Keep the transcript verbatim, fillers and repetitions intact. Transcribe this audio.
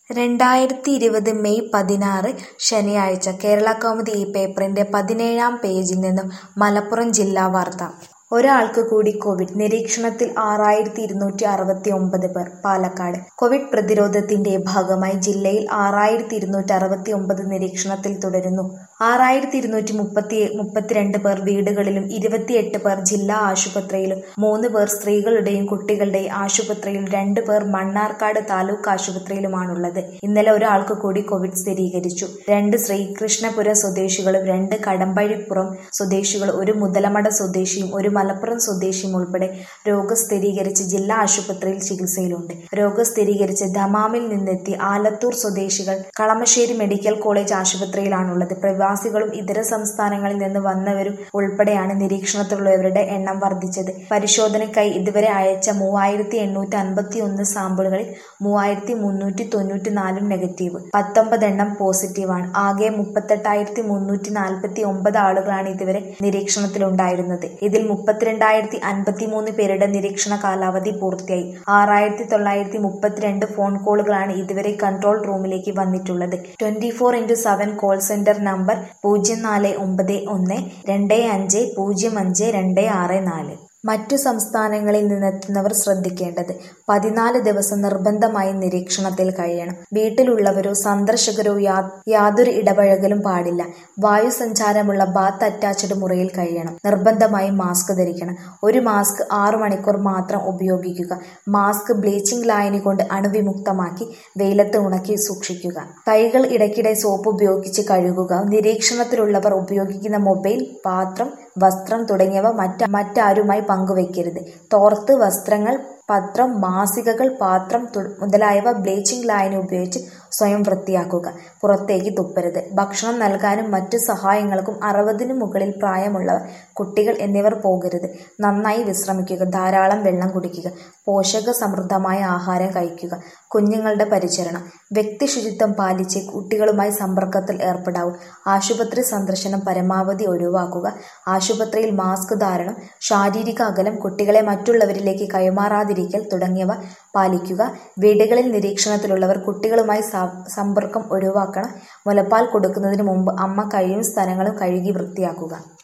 രണ്ടായിരത്തി ഇരുപത് മെയ് പതിനാറ് ശനിയാഴ്ച കേരളകൗമുദി ഈ പേപ്പറിന്റെ പതിനേഴാം പേജിൽ നിന്നും മലപ്പുറം ജില്ലാ വാർത്ത. ഒരാൾക്ക് കൂടി കോവിഡ്. നിരീക്ഷണത്തിൽ ആറായിരത്തി ഇരുന്നൂറ്റി അറുപത്തി ഒമ്പത് പേർ. പാലക്കാട്. കോവിഡ് പ്രതിരോധത്തിന്റെ ഭാഗമായി ജില്ലയിൽ ആറായിരത്തി ഇരുന്നൂറ്റി അറുപത്തി ഒമ്പത് നിരീക്ഷണത്തിൽ തുടരുന്നു. ആറായിരത്തി ഇരുന്നൂറ്റി മുപ്പത്തി മുപ്പത്തിരണ്ട് പേർ വീടുകളിലും ഇരുപത്തിയെട്ട് പേർ ജില്ലാ ആശുപത്രിയിലും മൂന്ന് പേർ സ്ത്രീകളുടെയും കുട്ടികളുടെയും ആശുപത്രിയിലും രണ്ട് പേർ മണ്ണാർക്കാട് താലൂക്ക് ആശുപത്രിയിലുമാണുള്ളത്. ഇന്നലെ ഒരാൾക്ക് കൂടി കോവിഡ് സ്ഥിരീകരിച്ചു. രണ്ട് ശ്രീകൃഷ്ണപുരം സ്വദേശികളും രണ്ട് കടമ്പഴിപ്പുറം സ്വദേശികളും ഒരു മുതലമട സ്വദേശിയും ഒരു മലപ്പുറം സ്വദേശിയും ഉൾപ്പെടെ രോഗം സ്ഥിരീകരിച്ച് ജില്ലാ ആശുപത്രിയിൽ ചികിത്സയിലുണ്ട്. രോഗം സ്ഥിരീകരിച്ച് ദമാമിൽ നിന്നെത്തി ആലത്തൂർ സ്വദേശികൾ കളമശ്ശേരി മെഡിക്കൽ കോളേജ് ആശുപത്രിയിലാണുള്ളത്. പ്രവാസികളും ഇതര സംസ്ഥാനങ്ങളിൽ നിന്ന് വന്നവരും ഉൾപ്പെടെയാണ് നിരീക്ഷണത്തിലുള്ളവരുടെ എണ്ണം വർദ്ധിച്ചത്. പരിശോധനയ്ക്കായി ഇതുവരെ അയച്ച മൂവായിരത്തി എണ്ണൂറ്റി അൻപത്തി ഒന്ന് സാമ്പിളുകളിൽ മൂവായിരത്തി മുന്നൂറ്റി തൊണ്ണൂറ്റി നാലും നെഗറ്റീവ്, പത്തൊമ്പത് എണ്ണം പോസിറ്റീവാണ്. ആകെ മുപ്പത്തെട്ടായിരത്തി മുന്നൂറ്റി നാൽപ്പത്തി ഒമ്പത് ആളുകളാണ് ഇതുവരെ നിരീക്ഷണത്തിലുണ്ടായിരുന്നത്. ഇതിൽ മുപ്പത്തിരണ്ടായിരത്തി അൻപത്തി മൂന്ന് പേരുടെ നിരീക്ഷണ കാലാവധി പൂർത്തിയായി. ആറായിരത്തി തൊള്ളായിരത്തി മുപ്പത്തിരണ്ട് ഫോൺ കോളുകളാണ് ഇതുവരെ കൺട്രോൾ റൂമിലേക്ക് വന്നിട്ടുള്ളത്. Twenty four into seven call centre number പൂജ്യം നാല് ഒമ്പത് ഒന്ന് രണ്ട് അഞ്ച് പൂജ്യം അഞ്ച് രണ്ട് ആറ് നാല്. മറ്റു സംസ്ഥാനങ്ങളിൽ നിന്നെത്തുന്നവർ ശ്രദ്ധിക്കേണ്ടത്. പതിനാല് ദിവസം നിർബന്ധമായി നിരീക്ഷണത്തിൽ കഴിയണം. വീട്ടിലുള്ളവരോ സന്ദർശകരോ യാതൊരു ഇടപഴകലും പാടില്ല. വായു സഞ്ചാരമുള്ള ബാത്ത് അറ്റാച്ച്ഡ് മുറിയിൽ കഴിയണം. നിർബന്ധമായും മാസ്ക് ധരിക്കണം. ഒരു മാസ്ക് ആറു മണിക്കൂർ മാത്രം ഉപയോഗിക്കുക. മാസ്ക് ബ്ലീച്ചിങ് ലായനി കൊണ്ട് അണുവിമുക്തമാക്കി വെയിലത്ത് ഉണക്കി സൂക്ഷിക്കുക. കൈകൾ ഇടയ്ക്കിടെ സോപ്പ് ഉപയോഗിച്ച് കഴുകുക. നിരീക്ഷണത്തിലുള്ളവർ ഉപയോഗിക്കുന്ന മൊബൈൽ, പാത്രം, വസ്ത്രം തുടങ്ങിയവ മറ്റ് മറ്റാരുമായി പങ്കുവയ്ക്കരുത്. തോർത്ത്, വസ്ത്രങ്ങൾ, പത്രം, മാസികകൾ, പാത്രം മുതലായവ ബ്ലീച്ചിങ് ലായനി ഉപയോഗിച്ച് സ്വയം വൃത്തിയാക്കുക. പുറത്തേക്ക് തുപ്പരുത്. ഭക്ഷണം നൽകാനും മറ്റു സഹായങ്ങൾക്കും അറുപതിനു മുകളിൽ പ്രായമുള്ളവർ, കുട്ടികൾ എന്നിവർ പോകരുത്. നന്നായി വിശ്രമിക്കുക. ധാരാളം വെള്ളം കുടിക്കുക. പോഷക സമൃദ്ധമായ ആഹാരം കഴിക്കുക. കുഞ്ഞുങ്ങളുടെ പരിചരണം. വ്യക്തി ശുചിത്വം പാലിച്ച് കുട്ടികളുമായി സമ്പർക്കത്തിൽ ഏർപ്പെടാവൂ. ആശുപത്രി സന്ദർശനം പരമാവധി ഒഴിവാക്കുക. ആശുപത്രിയിൽ മാസ്ക് ധാരണം, ശാരീരിക അകലം, കുട്ടികളെ മറ്റുള്ളവരിലേക്ക് കൈമാറാതിരിക്കൽ തുടങ്ങിയവ പാലിക്കുക. വീടുകളിൽ നിരീക്ഷണത്തിലുള്ളവർ കുട്ടികളുമായി സമ്പർക്കം ഒഴിവാക്കണം. മുലപ്പാൽ കൊടുക്കുന്നതിന് മുമ്പ് അമ്മ കൈയും സ്ഥലങ്ങളും കഴുകി വൃത്തിയാക്കുക.